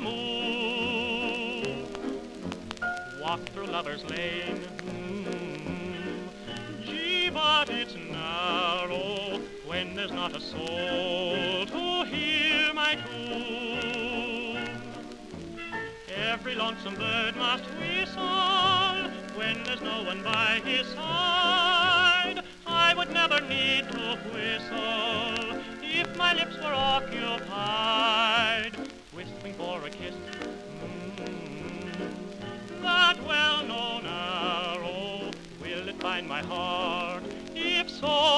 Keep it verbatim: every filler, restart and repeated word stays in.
moon. Walk through Lover's Lane, mm, gee, but it's narrow when there's not a soul to hear my tune. Every lonesome bird must whistle when there's no one by his side. I would never need to whistle if my lips were occupied, whistling for a kiss, mm, that well-known arrow, will it find my heart? If so,